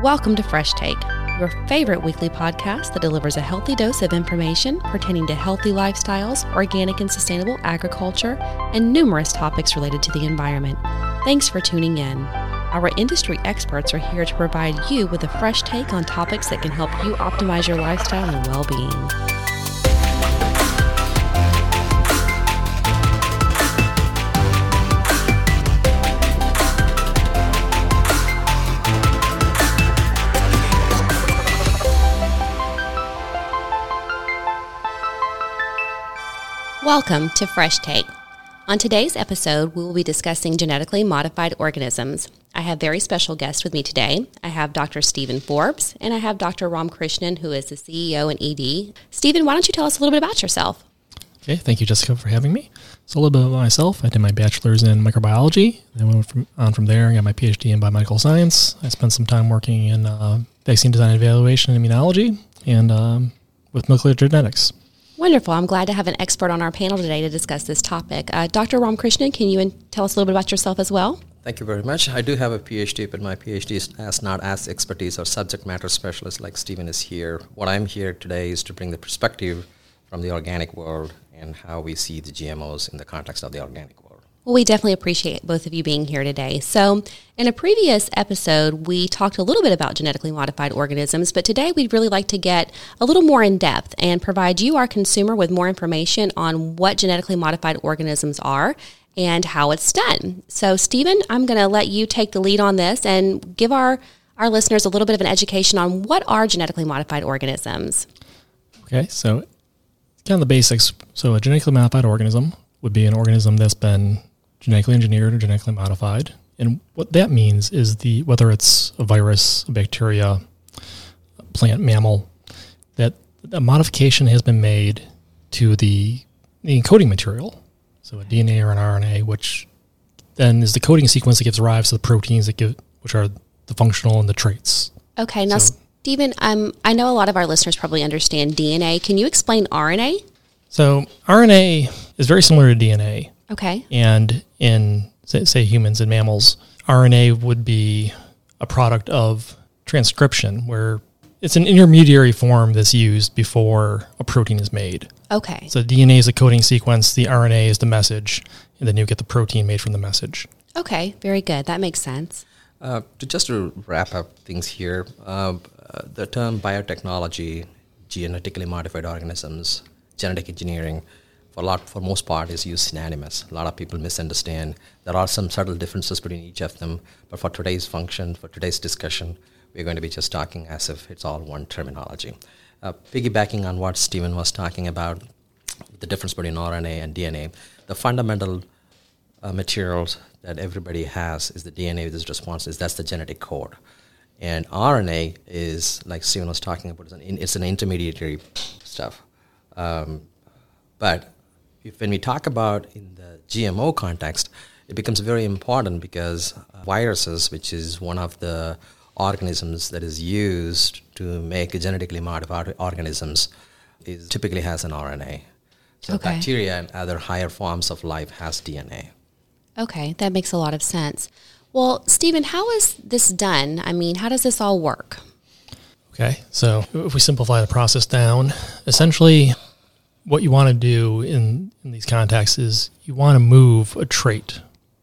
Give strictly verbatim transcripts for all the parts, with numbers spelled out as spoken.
Welcome to Fresh Take, your favorite weekly podcast that delivers a healthy dose of information pertaining to healthy lifestyles, organic and sustainable agriculture, and numerous topics related to the environment. Thanks for tuning in. Our industry experts are here to provide you with a fresh take on topics that can help you optimize your lifestyle and well-being. Welcome to Fresh Take. On today's episode, we will be discussing genetically modified organisms. I have very special guests with me today. I have Doctor Stephen Forbes, and I have Doctor Ram Krishnan, who is the C E O and E D. Stephen, why don't you tell us a little bit about yourself? Okay, thank you, Jessica, for having me. So a little bit about myself. I did my bachelor's in microbiology. Then went from, on from there, I got my P H D in biomedical science. I spent some time working in uh, vaccine design and evaluation and immunology, and um, with molecular genetics. Wonderful. I'm glad to have an expert on our panel today to discuss this topic. Uh, Doctor Ram Krishnan, can you in- tell us a little bit about yourself as well? Thank you very much. I do have a P H D, but my P H D is as not as expertise or subject matter specialist like Stephen is here. What I'm here today is to bring the perspective from the organic world and how we see the G M Os in the context of the organic world. Well, we definitely appreciate both of you being here today. So in a previous episode, we talked a little bit about genetically modified organisms, but today we'd really like to get a little more in depth and provide you, our consumer, with more information on what genetically modified organisms are and how it's done. So Stephen, I'm going to let you take the lead on this and give our, our listeners a little bit of an education on what are genetically modified organisms. Okay, so kind of the basics. So a genetically modified organism would be an organism that's been genetically engineered or genetically modified. And what that means is the whether it's a virus, a bacteria, a plant, mammal, that a modification has been made to the, the encoding material. So a D N A or an R N A, which then is the coding sequence that gives rise to the proteins that give, which are the functional and the traits. Okay, now so, Stephen, um, I know a lot of our listeners probably understand D N A. Can you explain R N A? So R N A is very similar to D N A. Okay. And in, say, say humans and mammals, R N A would be a product of transcription, where it's an intermediary form that's used before a protein is made. Okay. So D N A is the coding sequence, the R N A is the message, and then you get the protein made from the message. Okay, very good. That makes sense. Uh, to just to wrap up things here, uh, uh, the term biotechnology, genetically modified organisms, genetic engineering, for a lot, for most part, is used synonymous. A lot of people misunderstand. There are some subtle differences between each of them, but for today's function, for today's discussion, we're going to be just talking as if it's all one terminology. Uh, piggybacking on what Stephen was talking about, the difference between R N A and D N A, the fundamental uh, materials that everybody has is the D N A with its responses. That's the genetic code. And R N A is, like Stephen was talking about, it's an, it's an intermediary stuff. Um, but if, when we talk about in the G M O context, it becomes very important because uh, viruses, which is one of the organisms that is used to make genetically modified organisms, is typically has an R N A. So Okay. bacteria and other higher forms of life has D N A. Okay, that makes a lot of sense. Well, Stephen, how is this done? I mean, how does this all work? Okay, so if we simplify the process down, essentially what you want to do in, in these contexts is you want to move a trait.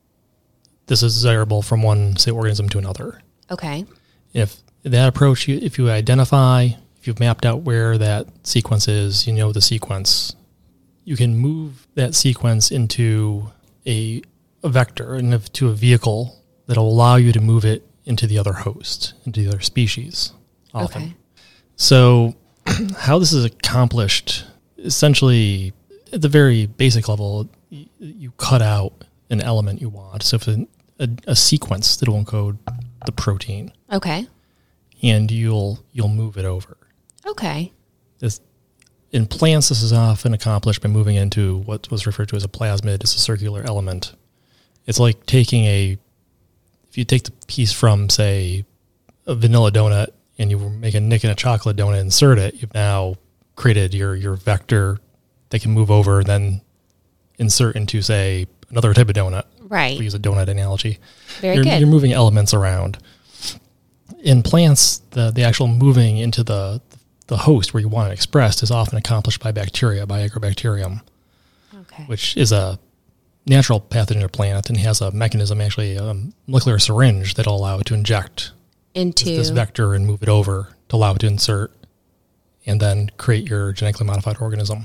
This is desirable from one, say, organism to another. Okay. If that approach, you, if you identify, if you've mapped out where that sequence is, you know the sequence, you can move that sequence into a, a vector and if, to a vehicle that will allow you to move it into the other host, into the other species often. Okay. So how this is accomplished, essentially, at the very basic level, you, you cut out an element you want. So if a, a, a sequence that will encode the protein, Okay. and you'll you'll move it over. Okay. This, in plants, this is often accomplished by moving into what was referred to as a plasmid. It's a circular element. It's like taking a, if you take the piece from, say, a vanilla donut, and you make a nick in a chocolate donut, insert it, you've now created your, your vector that can move over, then insert into, say, another type of donut. Right. We use a donut analogy. Very you're, good. You're moving elements around. in plants, the, the actual moving into the the host where you want it expressed is often accomplished by bacteria, by Agrobacterium, Okay. which is a natural pathogen of plant and has a mechanism, actually a molecular syringe that'll allow it to inject Into this, this vector and move it over to allow it to insert and then create your genetically modified organism.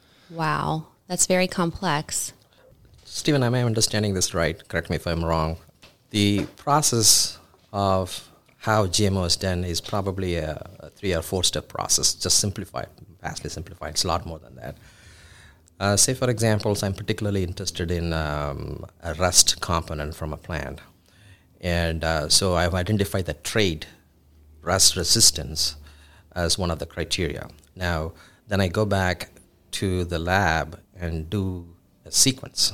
Wow, that's very complex. Stephen, am I understanding this right? Correct me if I'm wrong. The process of how G M O is done is probably a, a three or four step process, just simplified, vastly simplified. It's a lot more than that. Uh, say, for example, I'm particularly interested in um, a rust component from a plant. And uh, so I've identified the trait, rust resistance, as one of the criteria. Now, then I go back to the lab and do a sequence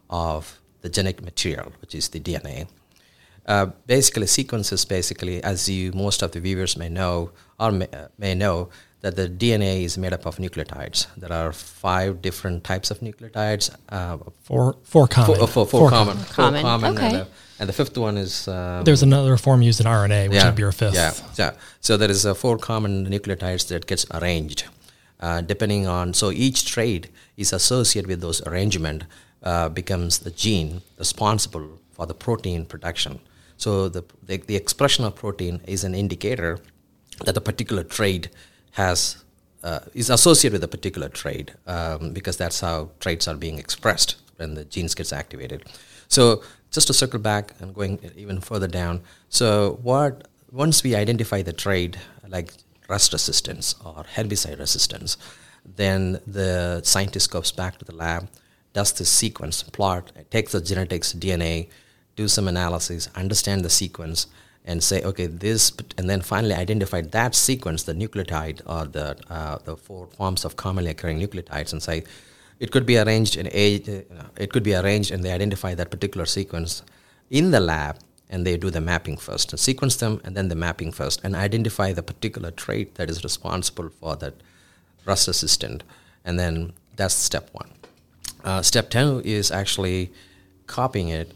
of the genetic material, which is the D N A. Uh, basically, sequence is basically, as you most of the viewers may know, or may, uh, may know, that the D N A is made up of nucleotides. There are five different types of nucleotides. Uh, Four, four common. four, four, four, Four common. common. Four common. Okay. And, the, and the fifth one is... Um, There's another form used in R N A, which would be your fifth. Yeah, yeah. So there is uh, four common nucleotides that gets arranged, uh, depending on... So each trait is associated with those arrangement, uh, becomes the gene responsible for the protein production. So the, the the expression of protein is an indicator that a particular trait has uh, is associated with a particular trait, um, because that's how traits are being expressed when the genes gets activated. So just to circle back and going even further down, so what once we identify the trait like rust resistance or herbicide resistance, then the scientist goes back to the lab, does this sequence, plot, takes the genetics, D N A, do some analysis, understand the sequence, and say, okay, this, and then finally identify that sequence, the nucleotide or the uh, the four forms of commonly occurring nucleotides, and say it could be arranged in a, it could be arranged, and they identify that particular sequence in the lab, and they do the mapping first, and sequence them, and then the mapping first, and identify the particular trait that is responsible for that rust resistant, and then that's step one. Uh, step two is actually copying it.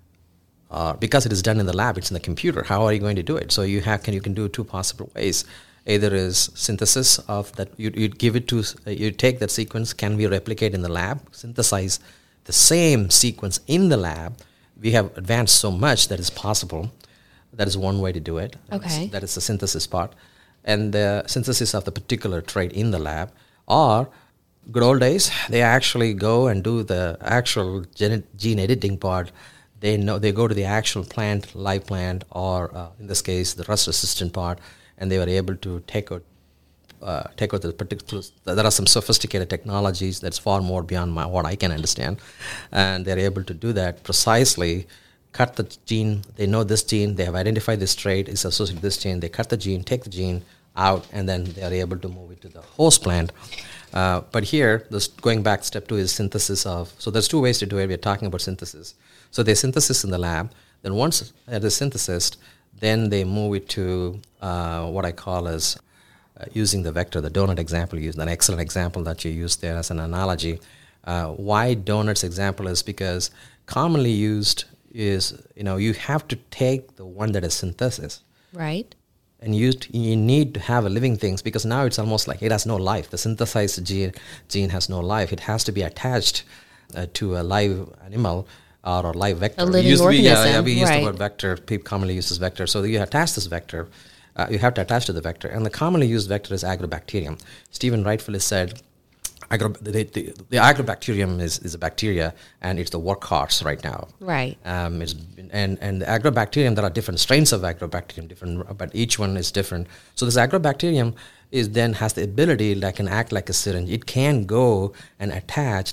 Uh, because it is done in the lab, it's in the computer. How are you going to do it? So you have can you can do it two possible ways. Either is synthesis of that. You you give it to uh, you take that sequence. Can we replicate in the lab? Synthesize the same sequence in the lab. We have advanced so much that is possible. That is one way to do it. That Okay. is, that is the synthesis part, and the synthesis of the particular trait in the lab. Or good old days, they actually go and do the actual gene, gene editing part. They know they go to the actual plant, live plant, or uh, in this case, the rust-resistant part, and they were able to take out, uh, take out the particular. There are some sophisticated technologies that's far more beyond my, what I can understand, and they're able to do that precisely. Cut the gene. They know this gene. They have identified this trait is associated with this gene. They cut the gene, take the gene out, and then they are able to move it to the host plant. Uh, but here, this going back, step two is synthesis of. So there's two ways to do it. We're talking about synthesis. So they synthesis in the lab. Then once it is synthesized, then they move it to uh, what I call as uh, using the vector, the donut example you used, an excellent example that you used there as an analogy. Uh, why donuts example is because commonly used is, you know, you have to take the one that is synthesis. Right. And you, you need to have a living things, because now it's almost like it has no life. The synthesized gene, gene has no life. It has to be attached uh, to a live animal or a live vector. A living used to be, organism, yeah, yeah, we use right. the word vector. People commonly use this vector. So you attach this vector. Uh, you have to attach to the vector. And the commonly used vector is Agrobacterium. Stephen rightfully said, agro, the, the, the Agrobacterium is, is a bacteria, and it's the workhorse right now. Right. Um, it's, and, and the Agrobacterium, there are different strains of Agrobacterium, different, but each one is different. So this Agrobacterium is then has the ability that can act like a syringe. It can go and attach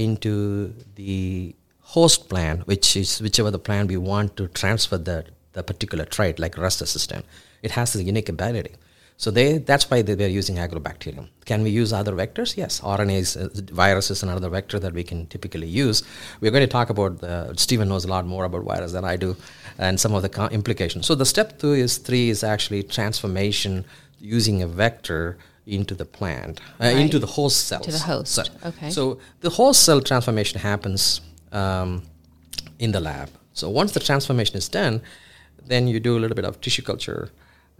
into the host plant, which is whichever the plant we want to transfer the, the particular trait, like rust resistant. It has this unique ability. So they that's why they, they're using Agrobacterium. Can we use other vectors? Yes, R N As, uh, virus is another vector that we can typically use. We're going to talk about, uh, Stephen knows a lot more about virus than I do, and some of the co- implications. So the step two is three is actually transformation using a vector into the plant, uh, Right. into the host cells. To the host, So, okay. So the host cell transformation happens um, in the lab. So once the transformation is done, then you do a little bit of tissue culture,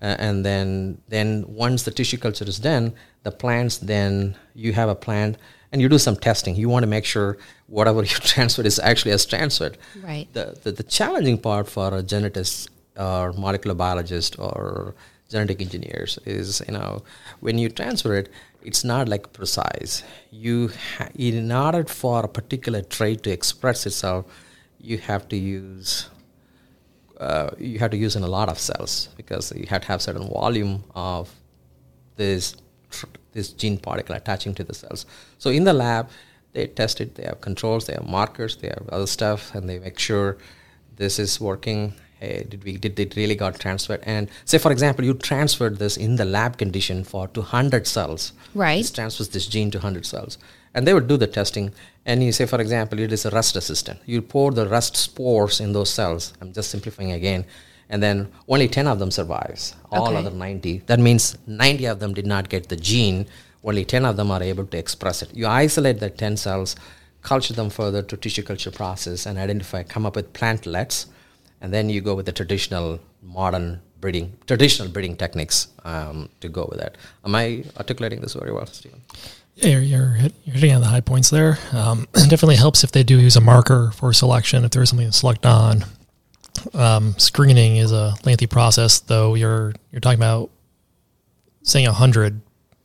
Uh, and then, then once the tissue culture is done, the plants, then you have a plant and you do some testing. You want to make sure whatever you transferred is actually as transferred. Right. The, the, the challenging part for a geneticist or molecular biologist or genetic engineers is, you know, when you transfer it, it's not like precise. You, ha- in order for a particular trait to express itself, you have to use uh, you have to use in a lot of cells because you have to have certain volume of this tr- this gene particle attaching to the cells. So in the lab, they test it. They have controls. They have markers. They have other stuff, and they make sure this is working. Hey, did we did it really got transferred? And say, for example, you transferred this in the lab condition for two hundred cells. Right. This transfers this gene to one hundred cells. And they would do the testing. And you say, for example, it is a rust resistant. You pour the rust spores in those cells. I'm just simplifying again. And then only ten of them survives. All Okay. other ninety. That means ninety of them did not get the gene. Only ten of them are able to express it. You isolate the ten cells, culture them further to tissue culture process, and identify, come up with plantlets. And then you go with the traditional modern breeding, traditional breeding techniques um, to go with that. Am I articulating this very well, Stephen? Yeah, you're, you're, hit, you're hitting on the high points there. Um, it definitely helps if they do use a marker for selection, if there is something to select on. Um, screening is a lengthy process, though. You're you're talking about saying one hundred.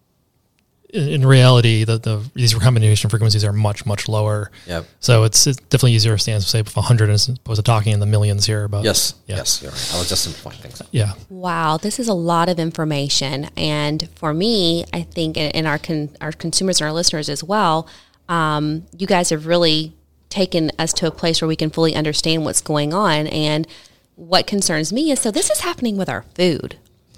In, in reality, the, the these recombination frequencies are much, much lower. Yep. So it's, it's definitely easier to stand, say, with one hundred as opposed to talking in the millions here. About Yes, yeah. yes, you're right. I was just simplifying things. Yeah. Wow, this is a lot of information, and for me, I think, and our con- our consumers and our listeners as well, um, you guys have really taken us to a place where we can fully understand what's going on. And what concerns me is, so this is happening with our food,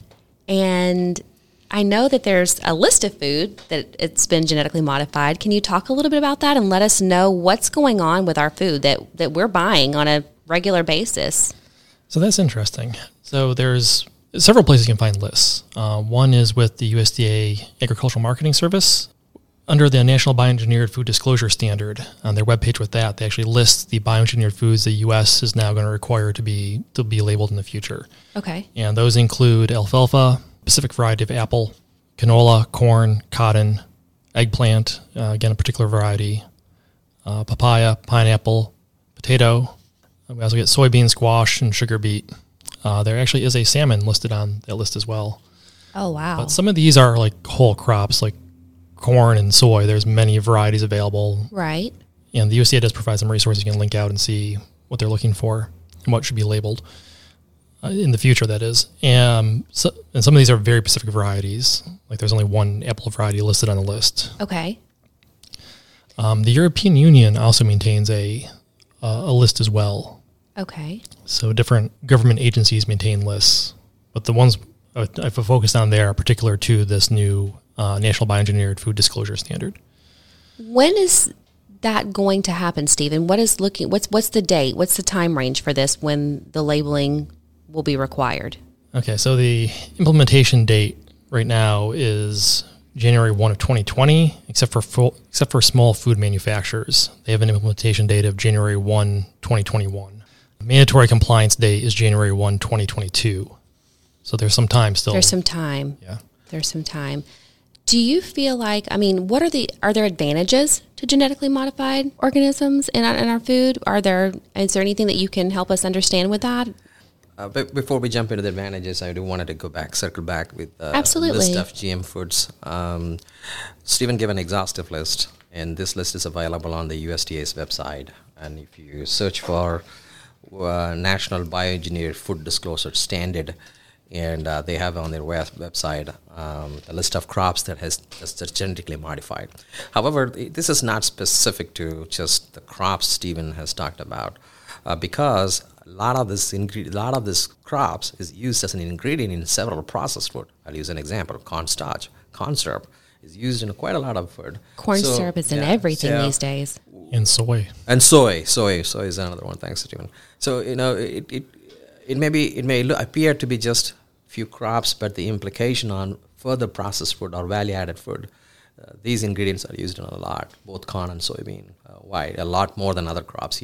and I know that there's a list of food that it's been genetically modified. Can you talk a little bit about that and let us know what's going on with our food that, that we're buying on a regular basis? So that's interesting. So there's several places you can find lists. Uh, one is with the U S D A Agricultural Marketing Service. Under the National Bioengineered Food Disclosure Standard, on their webpage with that, they actually list the bioengineered foods the U S is now going to require to be to be labeled in the future. Okay. And those include alfalfa, specific variety of apple, canola, corn, cotton, eggplant, uh, again, a particular variety, uh, papaya, pineapple, potato. We also get soybean, squash, and sugar beet. Uh, there actually is a salmon listed on that list as well. Oh, wow. But some of these are like whole crops, like corn and soy. There's many varieties available. Right. And the U S D A does provide some resources you can link out and see what they're looking for and what should be labeled. Uh, in the future, that is. Um, so, and some of these are very specific varieties. Like there's only one apple variety listed on the list. Okay. Um, the European Union also maintains a uh, a list as well. Okay. So different government agencies maintain lists, but the ones uh, I've focused on there are particular to this new uh, National Bioengineered Food Disclosure Standard. When is that going to happen, Stephen? What is looking? What's what's the date? What's the time range for this? When the labeling will be required? Okay, so the implementation date right now is January first of twenty twenty, except for full, except for small food manufacturers. They have an implementation date of January first, twenty twenty-one. The mandatory compliance date is January first, twenty twenty-two. So there's some time still. There's some time. Yeah. There's some time. Do you feel like, I mean, what are the, are there advantages to genetically modified organisms in our, in our food? Are there, is there anything that you can help us understand with that? Uh, but before we jump into the advantages, I do wanted to go back, circle back with uh, Absolutely. list of G M foods. Um, Stephen gave an exhaustive list, and this list is available on the U S D A's website. And if you search for uh, National Bioengineered Food Disclosure Standard, and uh, they have on their web- website um, a list of crops that has that's that's genetically modified. However, this is not specific to just the crops Stephen has talked about, uh, because a lot of this ingredient, a lot of this crops is used as an ingredient in several processed food. I'll use an example: cornstarch, corn syrup is used in quite a lot of food. Corn So, syrup is in yeah, everything so- these days. And soy. and soy, soy, soy is another one. Thanks, Stephen. So you know, it it it may be it may look, appear to be just few crops, but the implication on further processed food or value-added food, uh, these ingredients are used in a lot, both corn and soybean, uh, wide, a lot more than other crops here.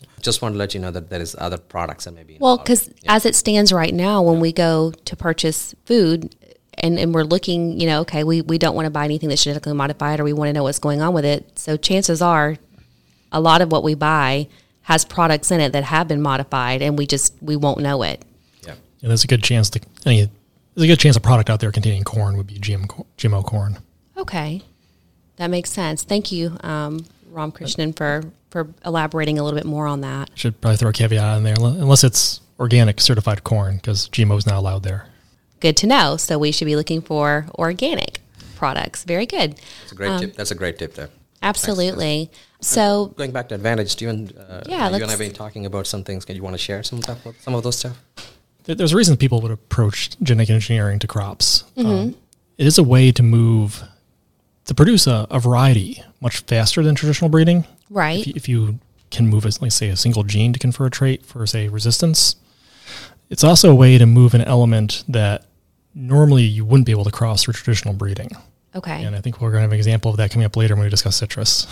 Just want to let you know that there is other products that may be Well, involved. because Yeah. as it stands right now, when we go to purchase food and, and we're looking, you know, okay, we, we don't want to buy anything that's genetically modified or we want to know what's going on with it. So chances are a lot of what we buy has products in it that have been modified and we just, we won't know it. Yeah. And there's a good chance to, I mean, there's a good chance a product out there containing corn would be G M, G M O corn. Okay. That makes sense. Thank you, um, Ram Krishnan, for, for elaborating a little bit more on that. Should probably throw a caveat in there, unless it's organic certified corn, because G M O is not allowed there. Good to know. So we should be looking for organic products. Very good. That's a great Um, tip. That's a great tip there. Absolutely. So Going back to Advantage, Stephen, uh, Yeah, you and I let's- have been talking about some things. Can you want to share some of, that, some of those stuff? There- There's a reason people would approach genetic engineering to crops. Mm-hmm. Um, it is a way to move, to produce a, a variety much faster than traditional breeding. right. If you, if you can move, as, like say, a single gene to confer a trait for, say, resistance, it's also a way to move an element that normally you wouldn't be able to cross through traditional breeding. Okay. And I think we're going to have an example of that coming up later when we discuss citrus.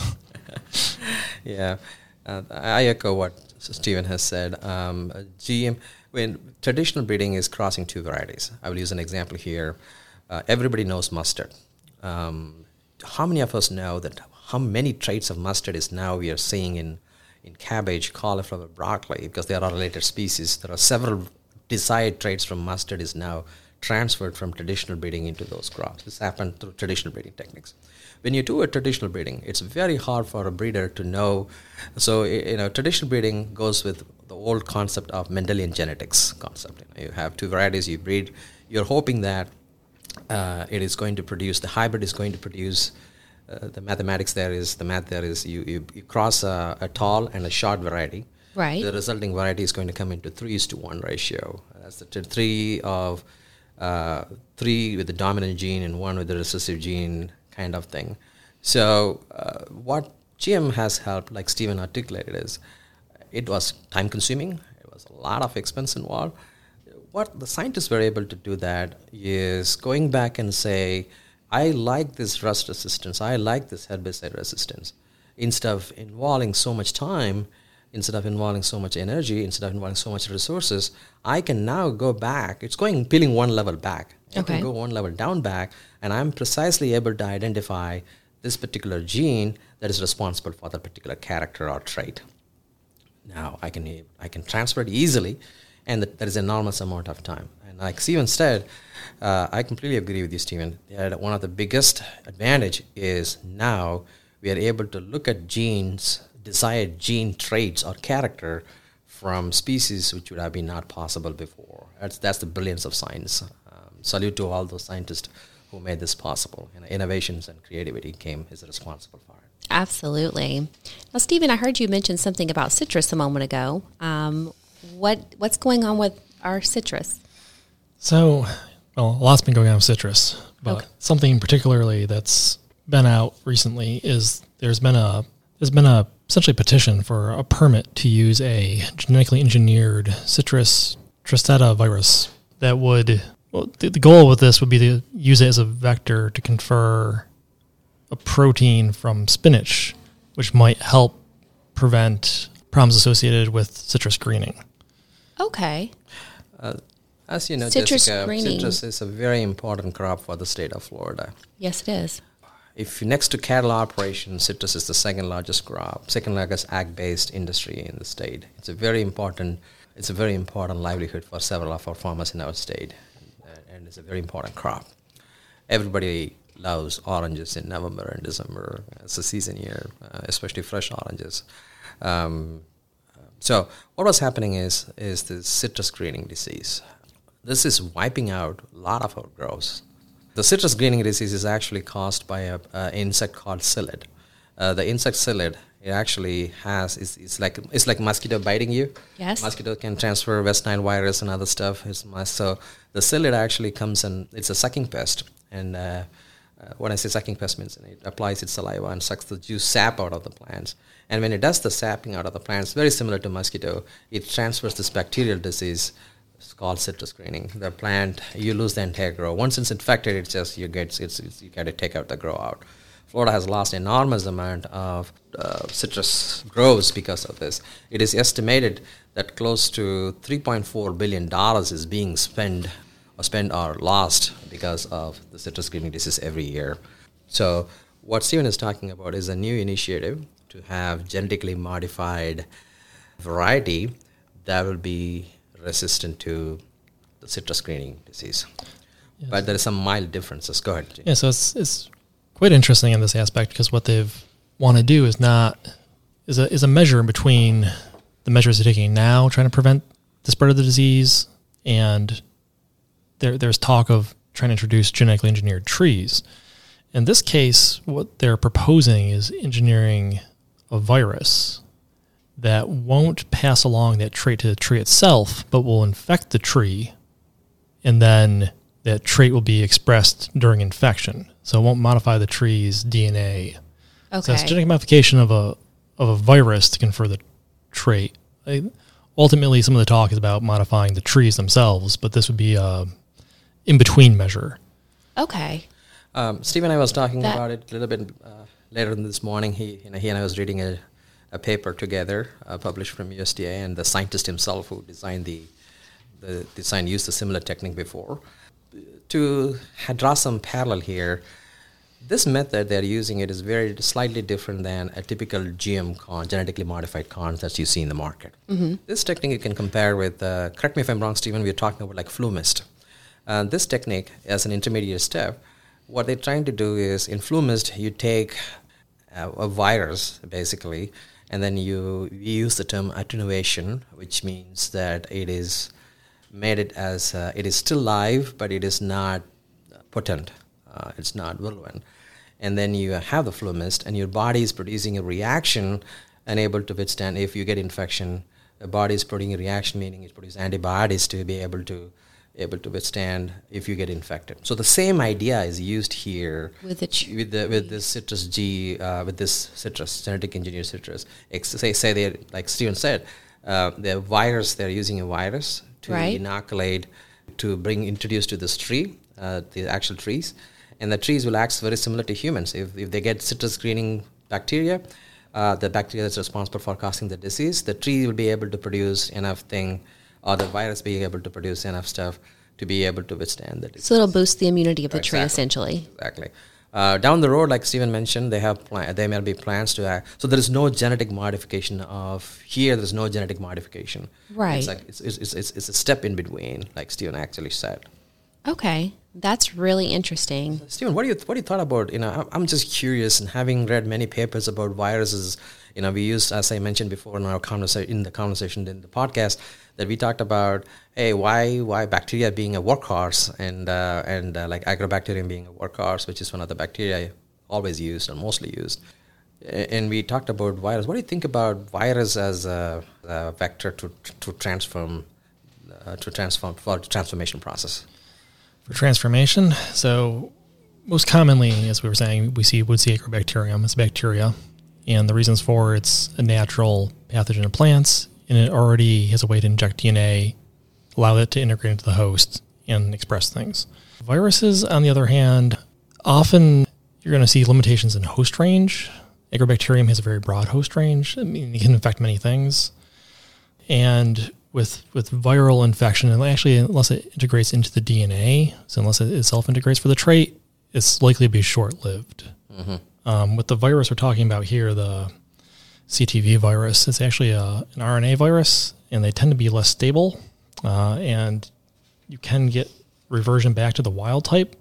Yeah, uh, I echo what Stephen has said. Um, G M, when traditional breeding is crossing two varieties, I will use an example here. Uh, everybody knows mustard. Um, how many of us know that how many traits of mustard is now we are seeing in, in cabbage, cauliflower, broccoli, because they are related species. There are several desired traits from mustard is now transferred from traditional breeding into those crops. This happened through traditional breeding techniques. When you do a traditional breeding, it's very hard for a breeder to know. So, you know, traditional breeding goes with the old concept of Mendelian genetics concept. You know, you have two varieties, you breed, you're hoping that uh, it is going to produce, the hybrid is going to produce, uh, the mathematics there is, the math there is, you, you, you cross a, a tall and a short variety. Right. The resulting variety is going to come into three is to one ratio. That's the t- three of uh, three with the dominant gene and one with the recessive gene kind of thing. So uh, what G M has helped, like Stephen articulated, is it was time consuming. It was a lot of expense involved. What the scientists were able to do that is going back and say, I like this rust resistance. I like this herbicide resistance. Instead of involving so much time, instead of involving so much energy, instead of involving so much resources, I can now go back. It's going peeling one level back. I Okay. can go one level down back, and I'm precisely able to identify this particular gene that is responsible for that particular character or trait. Now I can I can transfer it easily, and that there is an enormous amount of time. And like Stephen said, uh, I completely agree with you, Stephen. That one of the biggest advantage is now we are able to look at genes, desired gene traits or character from species which would have been not possible before. That's that's the brilliance of science. Um, salute to all those scientists who made this possible. You know, innovations and creativity came is responsible for it. Absolutely. Now, Stephen, I heard you mention something about citrus a moment ago. Um, what what's going on with our citrus? So, well, a lot's been going on with citrus, but Okay. something particularly that's been out recently is there's been a there's been a essentially petition for a permit to use a genetically engineered citrus Tristata virus that would, well, the, the goal with this would be to use it as a vector to confer a protein from spinach, which might help prevent problems associated with citrus greening. Okay. Uh, as you know, Citrus Jessica, greening. citrus is a very important crop for the state of Florida. Yes, it is. If next to cattle operations, citrus is the second largest crop, second largest ag-based industry in the state. It's a very important, it's a very important livelihood for several of our farmers in our state, and, and it's a very important crop. Everybody loves oranges in November and December. It's a season year, uh, especially fresh oranges. Um, so what was happening is is the citrus greening disease. This is wiping out a lot of our groves. The citrus greening disease is actually caused by a, a insect called psyllid. Uh, the insect psyllid, it actually has, it's, it's like it's like mosquito biting you. Yes. Mosquito can transfer West Nile virus and other stuff. It's mus- so the psyllid actually comes and it's a sucking pest. And uh, uh, when I say sucking pest means it applies its saliva and sucks the juice sap out of the plants. And when it does the sapping out of the plants, very similar to mosquito, it transfers this bacterial disease. It's called citrus greening. The plant, you lose the entire grow. Once it's infected, it's just you get it's, it's you got to take out the grow out. Florida has lost enormous amount of uh, citrus groves because of this. It is estimated that close to three point four billion dollars is being spent or spent or lost because of the citrus greening disease every year. So what Stephen is talking about is a new initiative to have genetically modified variety that will be resistant to the citrus greening disease. Yes. But there are some mild differences. Go ahead, Jim. Yeah, so it's it's quite interesting in this aspect because what they've want to do is not is a is a measure between the measures they're taking now, trying to prevent the spread of the disease, and there there's talk of trying to introduce genetically engineered trees. In this case, what they're proposing is engineering a virus that won't pass along that trait to the tree itself, but will infect the tree, and then that trait will be expressed during infection. So it won't modify the tree's D N A. Okay. So it's genetic modification of a of a virus to confer the trait. I, ultimately, some of the talk is about modifying the trees themselves, but this would be a in-between measure. Okay. Um, Steve and I was talking that about it a little bit uh, later this morning. He, you know, he and I was reading a, a paper together uh, published from U S D A, and the scientist himself who designed the the design used a similar technique before. To draw some parallel here, this method they're using it is very slightly different than a typical G M corn, genetically modified corn that you see in the market. Mm-hmm. This technique you can compare with, uh, correct me if I'm wrong, Stephen, we're talking about like FluMist. Uh, this technique, as an intermediate step, what they're trying to do is, in FluMist, you take uh, a virus, basically, and then you, you use the term attenuation, which means that it is made it as, uh, it is still live, but it is not potent. Uh, it's not virulent. And then you have the FluMist, and your body is producing a reaction and able to withstand. If you get infection, the body is producing a reaction, meaning it produces antibodies to be able to able to withstand if you get infected. So the same idea is used here with the ch- with the with this citrus G uh, with this citrus genetic engineered citrus. Ex- say say they like Stephen said, uh, the virus they're using a virus to right. inoculate to bring introduced to this tree, uh, the actual trees. And the trees will act very similar to humans. If if they get citrus greening bacteria, uh, the bacteria that's responsible for causing the disease, the tree will be able to produce enough thing, or the virus being able to produce enough stuff to be able to withstand the disease. So it'll boost the immunity of the exactly. tree, essentially. Exactly. Uh, down the road, like Stephen mentioned, they have pla- there may be plans to act. So there is no genetic modification of here. There is no genetic modification. Right. It's like it's it's it's, it's a step in between, like Stephen actually said. Okay, that's really interesting. Stephen, what do you what do you thought about? You know, I'm just curious, and having read many papers about viruses. You know, we used, as I mentioned before in our conversation, in the conversation in the podcast, that we talked about, hey, why why bacteria being a workhorse, and uh, and uh, like agrobacterium being a workhorse, which is one of the bacteria always used and mostly used. And we talked about virus. What do you think about virus as a, a vector to to transform uh, to transform for the transformation process? For transformation, so most commonly, as we were saying, we see Woodsia agrobacterium. It's a bacteria, and the reasons for it's a natural pathogen of plants, and it already has a way to inject D N A, allow it to integrate into the host and express things. Viruses, on the other hand, often you're going to see limitations in host range. Agrobacterium has a very broad host range. I mean, it can infect many things. And with with viral infection, and actually unless it integrates into the D N A, so unless it self-integrates for the trait, it's likely to be short-lived. Mm-hmm. Um, with the virus we're talking about here, the C T V virus, it's actually a, an R N A virus, and they tend to be less stable, uh, and you can get reversion back to the wild type.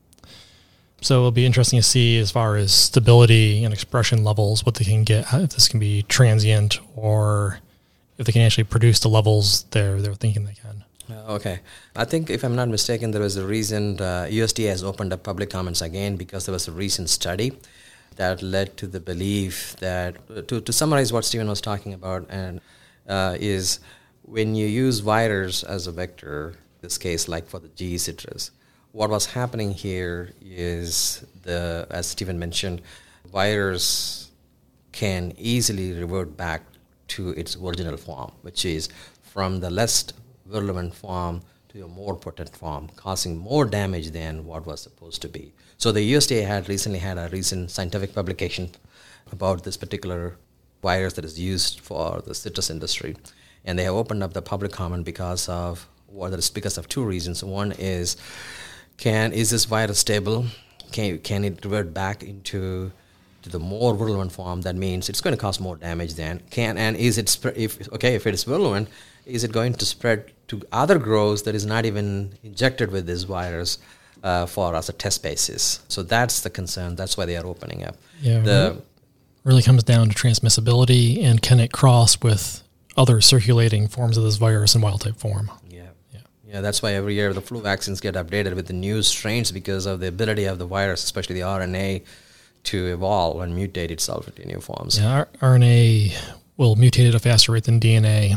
So it'll be interesting to see as far as stability and expression levels, what they can get, if this can be transient or if they can actually produce the levels they're they're thinking they can. Uh, okay. I think, if I'm not mistaken, there was a reason uh, U S D A has opened up public comments again because there was a recent study that led to the belief that, uh, to, to summarize what Stephen was talking about, and uh, is when you use virus as a vector, in this case, like for the G citrus, what was happening here is, the as Stephen mentioned, virus can easily revert back to its original form, which is from the less virulent form to a more potent form, causing more damage than what was supposed to be. So the U S D A had recently had a recent scientific publication about this particular virus that is used for the citrus industry. And they have opened up the public comment because of, well, that is because of two reasons. One is, can is this virus stable? Can, can it revert back into to the more virulent form? That means it's going to cause more damage than can. And is it sp- if okay if it is virulent, is it going to spread to other grows that is not even injected with this virus uh, for as a test basis? So that's the concern. That's why they are opening up. Yeah, the really, really comes down to transmissibility and can it cross with other circulating forms of this virus in wild type form. Yeah, yeah, yeah. That's why every year the flu vaccines get updated with the new strains because of the ability of the virus, especially the R N A, to evolve and mutate itself into new forms. Yeah, R N A will mutate at a faster rate than D N A.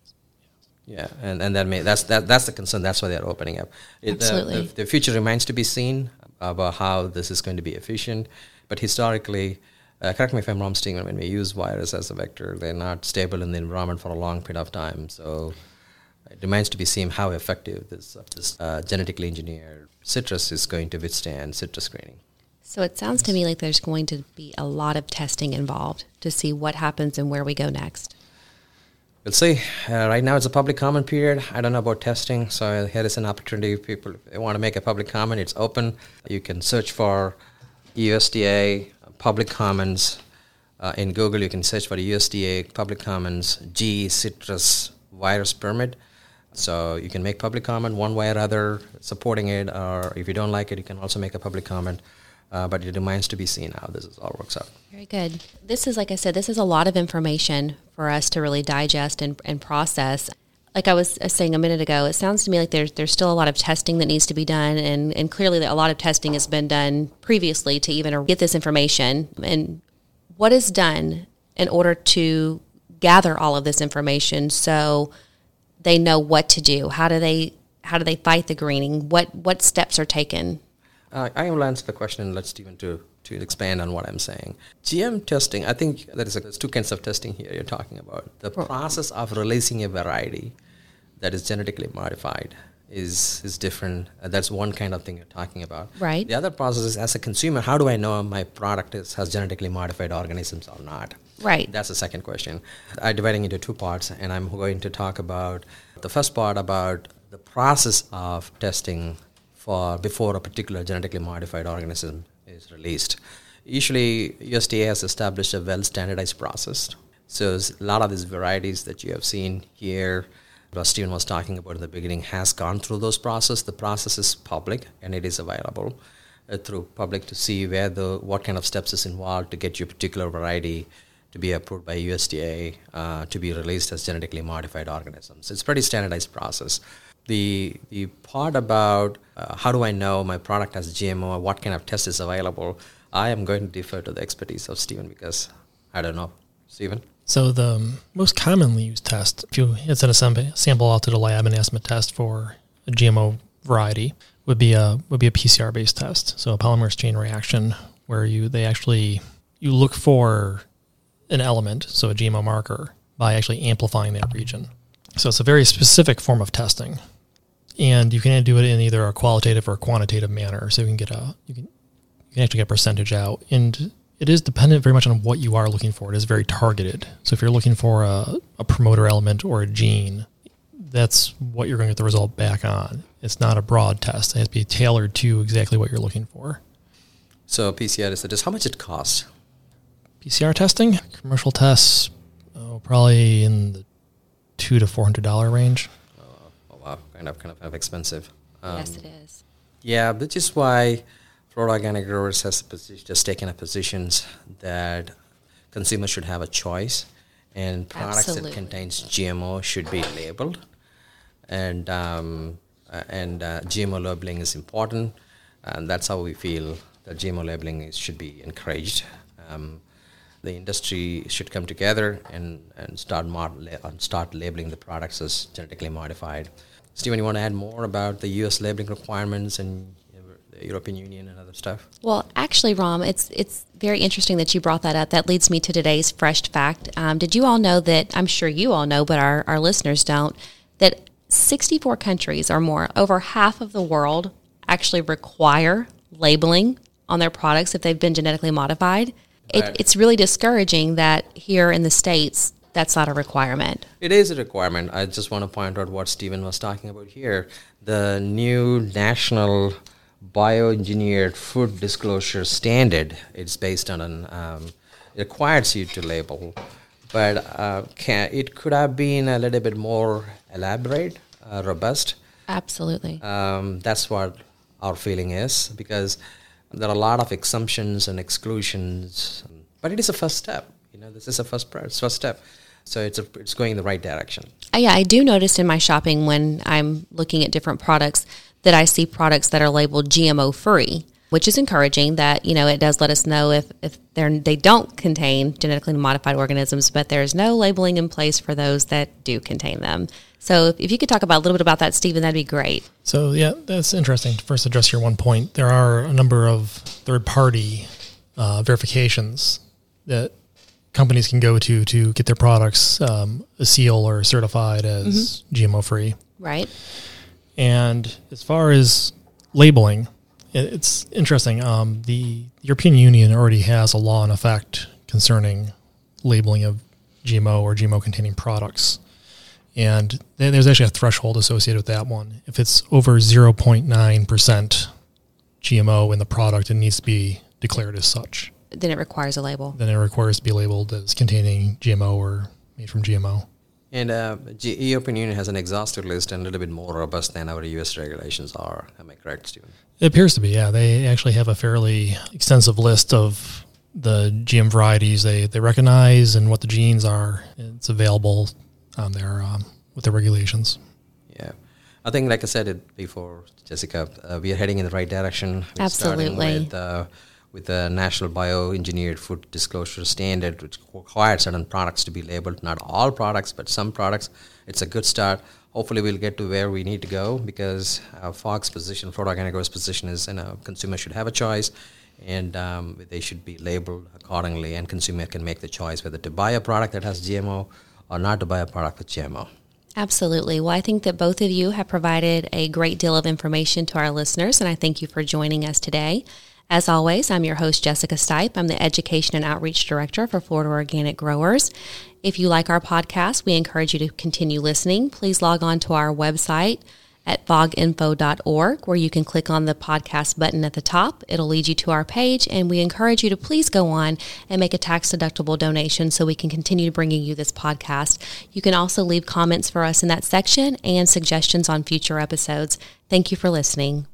Yeah, and, and that may that's that that's the concern. That's why they're opening up. It, Absolutely. The, the, the future remains to be seen about how this is going to be efficient. But historically, uh, correct me if I'm wrong, Stephen, when we use virus as a vector, they're not stable in the environment for a long period of time. So it remains to be seen how effective this, uh, this uh, genetically engineered citrus is going to withstand citrus screening. So it sounds to me like there's going to be a lot of testing involved to see what happens and where we go next. We'll see. Uh, right now it's a public comment period. I don't know about testing, so here is an opportunity. If people if they want to make a public comment, it's open. You can search for U S D A public comments. Uh, in Google, you can search for the U S D A public comments G citrus virus permit. So you can make public comment one way or other supporting it, or if you don't like it, you can also make a public comment. Uh, but it remains to be seen how this is all works out. Very good. This is, like I said, this is a lot of information for us to really digest and, and process. Like I was saying a minute ago, it sounds to me like there's there's still a lot of testing that needs to be done, and, and clearly a lot of testing has been done previously to even get this information. And what is done in order to gather all of this information so they know what to do? How do they how do they fight the greening? What what steps are taken? Uh, I will answer the question and let Stephen to, to expand on what I'm saying. G M testing, I think there is a, there's two kinds of testing here you're talking about. The Right. process of releasing a variety that is genetically modified is is different. Uh, that's one kind of thing you're talking about. Right. The other process is, as a consumer, how do I know my product is, has genetically modified organisms or not? Right. That's the second question. I'm dividing into two parts, and I'm going to talk about the first part about the process of testing for before a particular genetically modified organism is released. Usually, U S D A has established a well-standardized process. So a lot of these varieties that you have seen here, what Stephen was talking about in the beginning, has gone through those processes. The process is public, and it is available uh, through public to see where the what kind of steps is involved to get your particular variety to be approved by U S D A uh, to be released as genetically modified organisms. It's a pretty standardized process. The the part about uh, how do I know my product has G M O, what kind of test is available, I am going to defer to the expertise of Stephen because I don't know. Stephen? So the um, most commonly used test, if you had sent a sam- sample out to the lab and asked them a test for a G M O variety, would be a would be a P C R based test. So a polymerase chain reaction where you they actually you look for an element, so a G M O marker, by actually amplifying that region. So it's a very specific form of testing. And you can do it in either a qualitative or a quantitative manner. So you can get a you can you can actually get a percentage out. And it is dependent very much on what you are looking for. It is very targeted. So if you're looking for a, a promoter element or a gene, that's what you're going to get the result back on. It's not a broad test. It has to be tailored to exactly what you're looking for. So P C R is the test. How much it costs? P C R testing, commercial tests, oh, probably in the two to four hundred dollar range. Oh, wow, kind of, kind of, kind of expensive. Um, Yes, it is. Yeah, which is why Florida Organic Growers has posi- just taken a positions that consumers should have a choice, and products Absolutely. that contains G M O should be labeled, and um, uh, and uh, G M O labeling is important, and that's how we feel that G M O labeling is, should be encouraged. Um, the industry should come together and, and start mod- la- start labeling the products as genetically modified. Stephen, you want to add more about the U S labeling requirements and you know, the European Union and other stuff? Well, actually, Ram, it's it's very interesting that you brought that up. That leads me to today's fresh fact. Um, did you all know that, I'm sure you all know, but our, our listeners don't, that sixty-four countries or more, over half of the world, actually require labeling on their products if they've been genetically modified. It, Right. It's really discouraging that here in the States, that's not a requirement. It is a requirement. I just want to point out what Stephen was talking about here. The new national bioengineered food disclosure standard, it's based on an, um, it requires you to label, but uh, can, it could have been a little bit more elaborate, uh, robust. Absolutely. Um, that's what our feeling is, because there are a lot of exemptions and exclusions, but it is a first step. You know, this is a first first step, so it's a, it's going in the right direction. Uh, yeah, I do notice in my shopping when I'm looking at different products that I see products that are labeled G M O free, which is encouraging. That, you know, it does let us know if if they're they don't contain genetically modified organisms, but there's no labeling in place for those that do contain them. So if, if you could talk about a little bit about that, Stephen, that'd be great. So, yeah, that's interesting. To first address your one point, there are a number of third-party uh, verifications that companies can go to to get their products um, a seal or certified as mm-hmm. G M O-free. Right. And as far as labeling, it, it's interesting. Um, the European Union already has a law in effect concerning labeling of G M O or G M O-containing products. And there's actually a threshold associated with that one. If it's over zero point nine percent G M O in the product, it needs to be declared as such. Then it requires a label. Then it requires to be labeled as containing G M O or made from G M O. And uh, G- European Union has an exhaustive list and a little bit more robust than our U S regulations are. Am I correct, Stephen? It appears to be, yeah. They actually have a fairly extensive list of the G M varieties they, they recognize and what the genes are. It's available on their um, with their regulations. Yeah, I think, like I said it before, Jessica, uh, we are heading in the right direction. We're Absolutely. starting with, uh, with the National Bioengineered Food Disclosure Standard, which requires certain products to be labeled. Not all products, but some products. It's a good start. Hopefully, we'll get to where we need to go, because uh, F O G's position, Florida Organic Growers' position is, you know, consumers should have a choice, and um, they should be labeled accordingly, and consumer can make the choice whether to buy a product that has G M O or not to buy a product with G M O. Absolutely. Well, I think that both of you have provided a great deal of information to our listeners, and I thank you for joining us today. As always, I'm your host, Jessica Stipe. I'm the Education and Outreach Director for Florida Organic Growers. If you like our podcast, we encourage you to continue listening. Please log on to our website at foginfo dot org, where you can click on the podcast button at the top. It'll lead you to our page, and we encourage you to please go on and make a tax-deductible donation so we can continue bringing you this podcast. You can also leave comments for us in that section and suggestions on future episodes. Thank you for listening.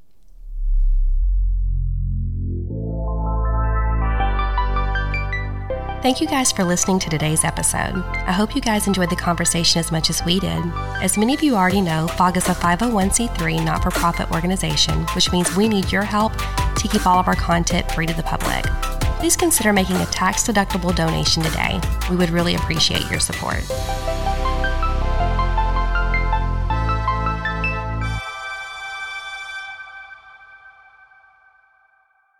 Thank you guys for listening to today's episode. I hope you guys enjoyed the conversation as much as we did. As many of you already know, F O G is a five oh one c three not-for-profit organization, which means we need your help to keep all of our content free to the public. Please consider making a tax-deductible donation today. We would really appreciate your support.